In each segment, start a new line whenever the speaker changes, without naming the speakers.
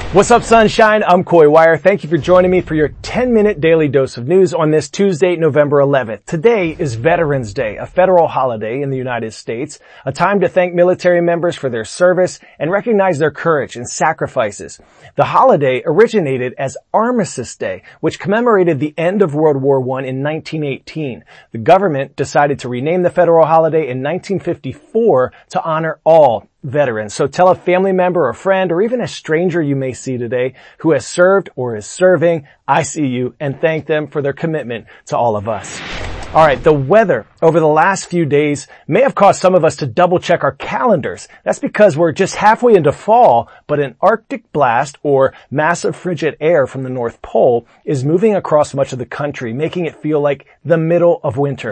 What's up, sunshine? I'm Coy Wire. Thank you for joining me for your 10-minute daily dose of news on this Tuesday, November 11th. Today is Veterans Day, a federal holiday in the United States, a time to thank military members for their service and recognize their courage and sacrifices. The holiday originated as Armistice Day, which commemorated the end of World War I in 1918. The government decided to rename the federal holiday in 1954 to honor all veterans. So tell a family member or friend or even a stranger you may see today who has served or is serving, I see you, and thank them for their commitment to all of us. All right, the weather over the last few days may have caused some of us to double check our calendars. That's because we're just halfway into fall, but an Arctic blast or massive frigid air from the North Pole is moving across much of the country, making it feel like the middle of winter.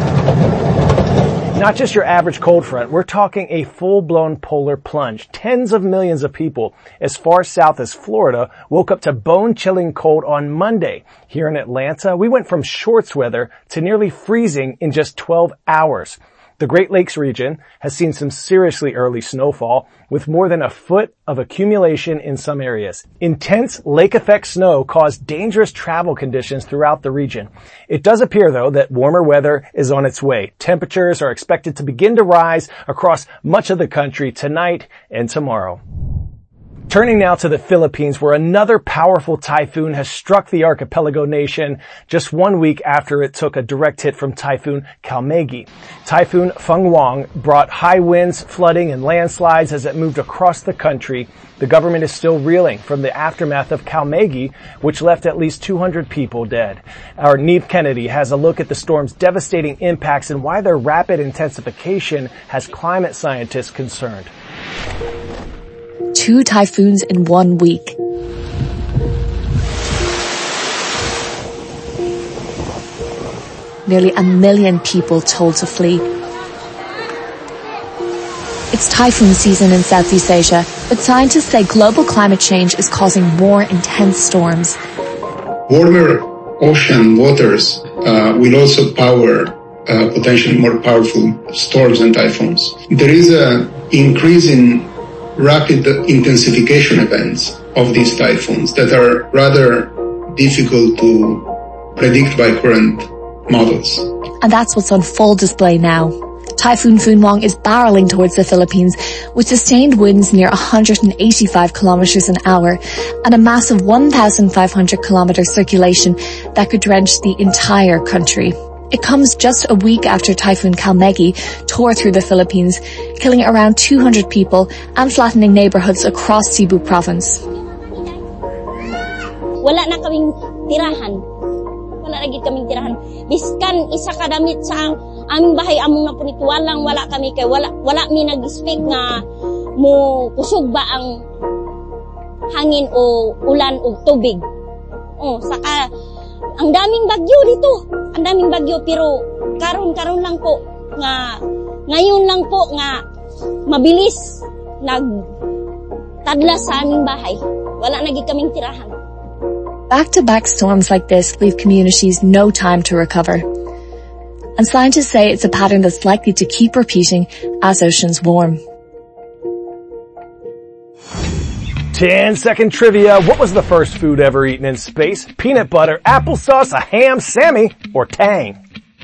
Not just your average cold front, we're talking a full-blown polar plunge. Tens of millions of people as far south as Florida woke up to bone-chilling cold on Monday. Here in Atlanta, we went from shorts weather to nearly freezing in just 12 hours. The Great Lakes region has seen some seriously early snowfall with more than a foot of accumulation in some areas. Intense lake effect snow caused dangerous travel conditions throughout the region. It does appear, though, that warmer weather is on its way. Temperatures are expected to begin to rise across much of the country tonight and tomorrow. Turning now to the Philippines, where another powerful typhoon has struck the archipelago nation just 1 week after it took a direct hit from Typhoon Kalmegi. Typhoon Fenghuang brought high winds, flooding, and landslides as it moved across the country. The government is still reeling from the aftermath of Kalmegi, which left at least 200 people dead. Our Neve Kennedy has a look at the storm's devastating impacts and why their rapid intensification has climate scientists concerned.
2 typhoons in 1 week. Nearly 1 million people told to flee. It's typhoon season in Southeast Asia, but scientists say global climate change is causing more intense storms.
Warmer ocean waters will also power potentially more powerful storms and typhoons. There is an increase in rapid intensification events of these typhoons that are rather difficult to predict by current models.
And that's what's on full display now. Typhoon Fenghuang is barreling towards the Philippines with sustained winds near 185 kilometers an hour and a massive 1,500 kilometer circulation that could drench the entire country. It comes just a week after Typhoon Kalmegi tore through the Philippines, killing around 200 people and flattening neighborhoods across Cebu province.
Wala na kaming tirahan. Wala na gid kaming tirahan. Biskan isa ka damit sa aming bahay among napunituwalang wala kami kay wala mi nag-speak nga mo kusog ba ang hangin o ulan o tubig. Saka ang daming bagyo dito. Ang daming bagyo pero karon lang po nga ngayon lang po nga mabilis nagtadlas sa aming bahay. Wala na gid kaming tirahan.
Back-to-back storms like this leave communities no time to recover. And scientists say it's a pattern that's likely to keep repeating as oceans warm.
10-second trivia. What was the first food ever eaten in space? Peanut butter, applesauce, a ham, Sammy, or Tang?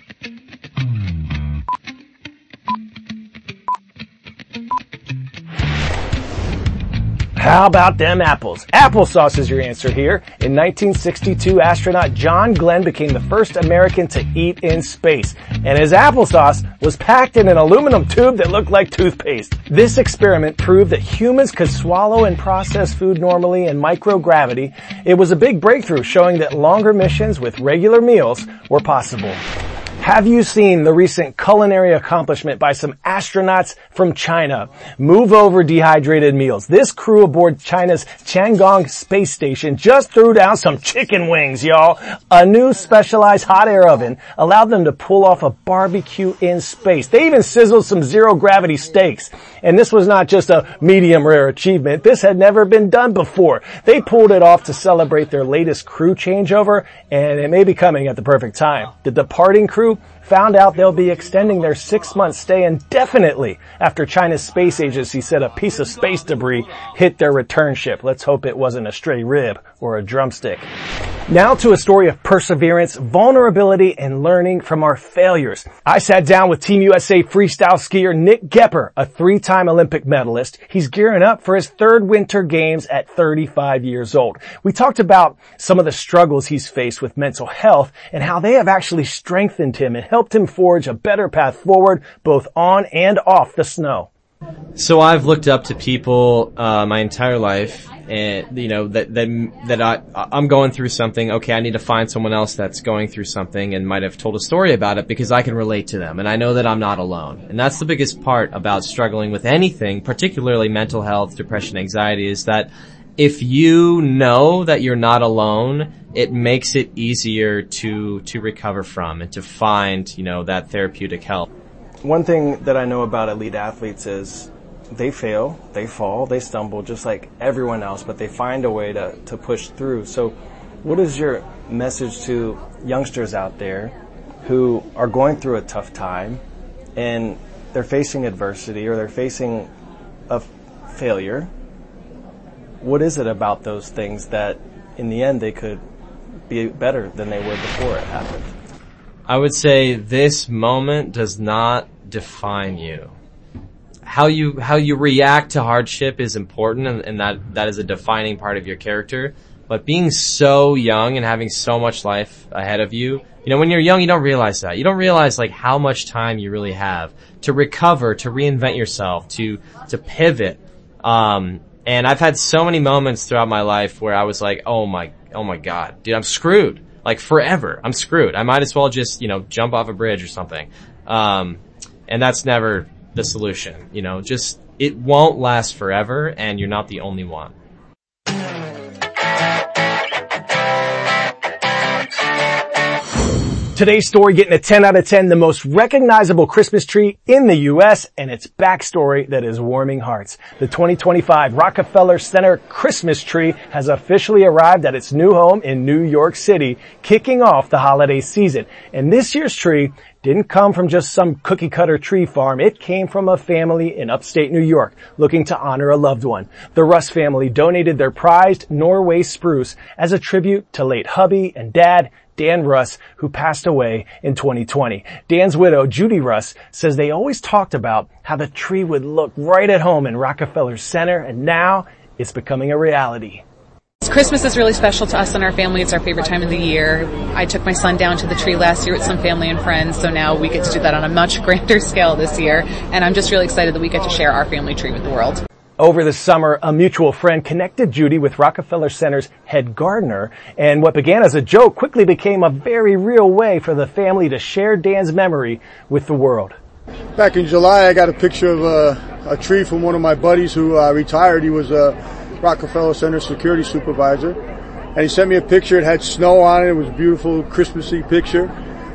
How about them apples? Applesauce is your answer here. In 1962, astronaut John Glenn became the first American to eat in space. And his applesauce was packed in an aluminum tube that looked like toothpaste. This experiment proved that humans could swallow and process food normally in microgravity. It was a big breakthrough showing that longer missions with regular meals were possible. Have you seen the recent culinary accomplishment by some astronauts from China? Move over dehydrated meals. This crew aboard China's Tiangong space station just threw down some chicken wings, y'all. A new specialized hot air oven allowed them to pull off a barbecue in space. They even sizzled some zero-gravity steaks. And this was not just a medium rare achievement. This had never been done before. They pulled it off to celebrate their latest crew changeover, and it may be coming at the perfect time. The departing crew found out they'll be extending their 6-month stay indefinitely after China's space agency said a piece of space debris hit their return ship. Let's hope it wasn't a stray rib or a drumstick. Now to a story of perseverance, vulnerability, and learning from our failures. I sat down with Team USA freestyle skier Nick Gepper, a 3-time Olympic medalist. He's gearing up for his 3rd Winter Games at 35 years old. We talked about some of the struggles he's faced with mental health and how they have actually strengthened him and helped him forge a better path forward both on and off the snow.
So I've looked up to people my entire life, and that I'm going through something. Okay, I need to find someone else that's going through something and might have told a story about it because I can relate to them, and I know that I'm not alone. And that's the biggest part about struggling with anything, particularly mental health, depression, anxiety, is that if you know that you're not alone, it makes it easier to recover from and to find, that therapeutic help.
One thing that I know about elite athletes is they fail, they fall, they stumble just like everyone else, but they find a way to push through. So what is your message to youngsters out there who are going through a tough time and they're facing adversity or they're facing a failure? What is it about those things that in the end they could be better than they were before it happened?
I would say this moment does not define you. How you react to hardship is important, and that is a defining part of your character. But being so young and having so much life ahead of you, when you're young, you don't realize that. You don't realize how much time you really have to recover, to reinvent yourself, to pivot. And I've had so many moments throughout my life where I was like, oh my God, dude, I'm screwed. Forever, I'm screwed. I might as well just, jump off a bridge or something. And that's never the solution. Just, it won't last forever, and you're not the only one.
Today's story getting a 10 out of 10, the most recognizable Christmas tree in the U.S. and its backstory that is warming hearts. The 2025 Rockefeller Center Christmas tree has officially arrived at its new home in New York City, kicking off the holiday season. And this year's tree didn't come from just some cookie-cutter tree farm. It came from a family in upstate New York looking to honor a loved one. The Russ family donated their prized Norway spruce as a tribute to late hubby and dad, Dan Russ, who passed away in 2020. Dan's widow, Judy Russ, says they always talked about how the tree would look right at home in Rockefeller Center, and now it's becoming a reality.
Christmas is really special to us and our family. It's our favorite time of the year. I took my son down to the tree last year with some family and friends, so now we get to do that on a much grander scale this year, and I'm just really excited that we get to share our family tree with the world.
Over the summer, a mutual friend connected Judy with Rockefeller Center's head gardener, and what began as a joke quickly became a very real way for the family to share Dan's memory with the world.
Back in July, I got a picture of a tree from one of my buddies who retired. He was a Rockefeller Center security supervisor, and he sent me a picture. It had snow on it. It was a beautiful Christmassy picture.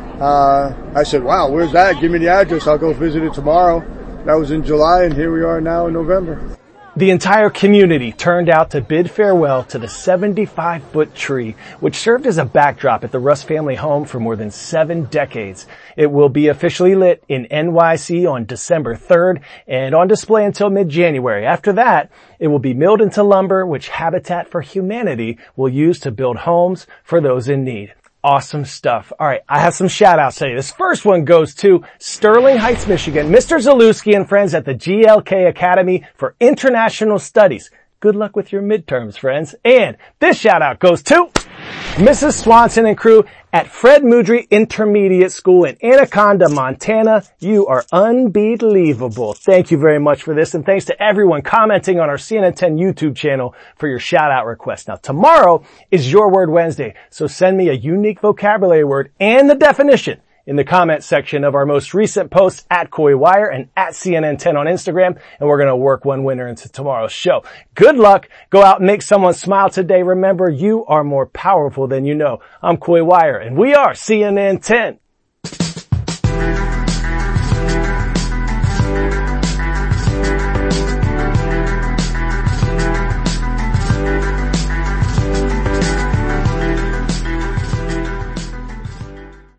I said, wow, where's that? Give me the address. I'll go visit it tomorrow. That was in July, and here we are now in November.
The entire community turned out to bid farewell to the 75-foot tree, which served as a backdrop at the Russ family home for more than 7 decades. It will be officially lit in NYC on December 3rd and on display until mid-January. After that, it will be milled into lumber, which Habitat for Humanity will use to build homes for those in need. Awesome stuff. All right, I have some shout-outs today. This first one goes to Sterling Heights, Michigan, Mr. Zalewski and friends at the GLK Academy for International Studies. Good luck with your midterms, friends. And this shout-out goes to Mrs. Swanson and crew at Fred Moodry Intermediate School in Anaconda, Montana. You are unbelievable. Thank you very much for this, and thanks to everyone commenting on our CNN 10 YouTube channel for your shout-out request. Now, tomorrow is Your Word Wednesday, so send me a unique vocabulary word and the definition in the comment section of our most recent posts at Coy Wire and at CNN 10 on Instagram, and we're going to work one winner into tomorrow's show. Good luck. Go out and make someone smile today. Remember, you are more powerful than you know. I'm Coy Wire, and we are CNN 10.